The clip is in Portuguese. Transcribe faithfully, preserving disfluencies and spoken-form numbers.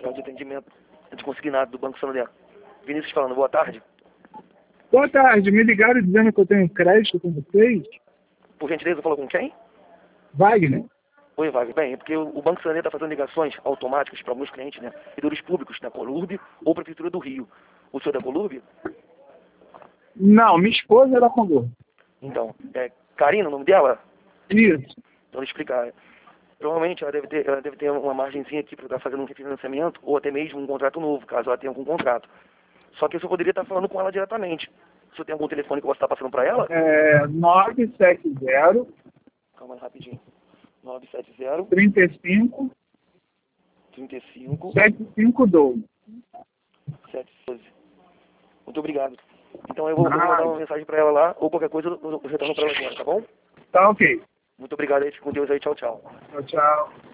central de atendimento de consignado do Banco Santander. Vinícius falando, boa tarde. Boa tarde, me ligaram dizendo que eu tenho crédito com vocês. Por gentileza, falou com quem? Wagner. Oi, Wagner. Bem, é porque o Banco Santander está fazendo ligações automáticas para alguns clientes, né? Servidores públicos da Colurb ou Prefeitura do Rio. O senhor é da Colurb? Não, minha esposa é da Condor. Então, é Karina o nome dela? Isso. Então, vou explicar. Provavelmente ela deve ter, ela deve ter uma margenzinha aqui para estar fazendo um refinanciamento ou até mesmo um contrato novo, caso ela tenha algum contrato. Só que eu só poderia estar falando com ela diretamente. Se eu tenho algum telefone que eu posso estar passando para ela? É nove sete zero. Calma aí, rapidinho. nove sete zero, trinta e cinco, trinta e cinco, setenta e cinco doze. sete doze. Muito obrigado. Então eu vou, eu vou mandar uma mensagem para ela lá, ou qualquer coisa eu, eu retorno para ela agora, tá bom? Tá ok. Muito obrigado aí, fique com Deus aí, tchau, tchau. Tchau, tchau.